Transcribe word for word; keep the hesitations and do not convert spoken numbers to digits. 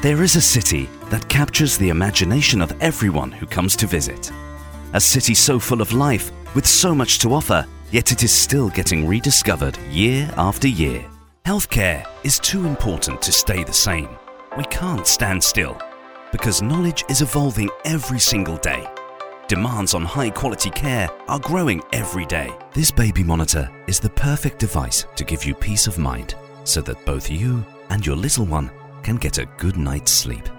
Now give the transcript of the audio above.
There is a city that captures the imagination of everyone who comes to visit. A city so full of life, with so much to offer, yet it is still getting rediscovered year after year. Healthcare is too important to stay the same. We can't stand still, because knowledge is evolving every single day. Demands on high-quality care are growing every day. This baby monitor is the perfect device to give you peace of mind, so that both you and your little one can get a good night's sleep.